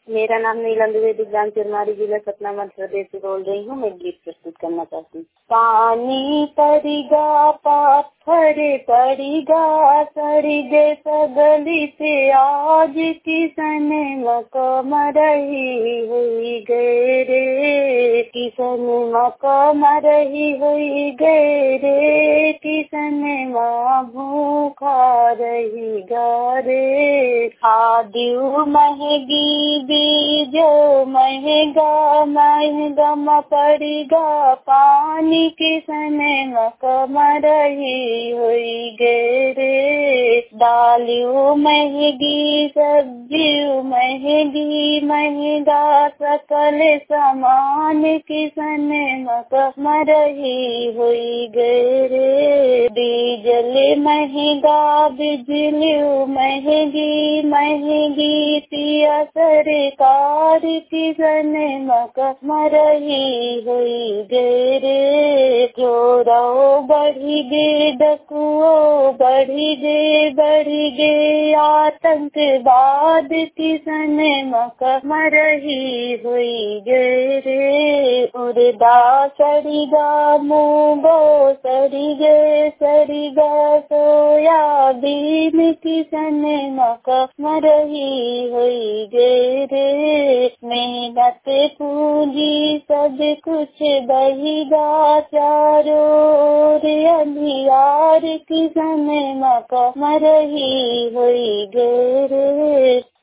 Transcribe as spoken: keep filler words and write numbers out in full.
मेरा नाम नीलम द्विवेदी, ग्राम चिरमारी, जिला सतना, मध्य प्रदेश से बोल रही हूँ। मैं गीत प्रस्तुत करना चाहती हूँ। पानी पड़िगा पाथरे पड़िगा सड़िगे सगली से आज किसन मकम रही हुई गए रे, किसन मकम रही हुई गए रे, किसन माँ भूखा रही गा रे। आदिउ महगी बीज महंगा महंगा म पड़िगा पानी किसन मकम रही हुई गे रे। दालियों महंगी सब्जियों महंगी महंगा सकल सामान किसन मकम रही हुई गे रे। डीजल महंगा बिजली महंगी महंगी पिया सरकार किसन मकम रही हुई गे रे। चोरों बढ़ी गे डकुओं बढ़ी गे बढ़ी गे आतंकवाद किसन मकम रही हुई गे रे। उड़दा सड़िगा मूंगो सड़िगे सड़िगा सोयाबीन किसन मकम रही हुई गे रे। मेहनत पूंजी सब कुछ बहिगा चारों ओर अंधियार किसन मकम रही हुई गे रे।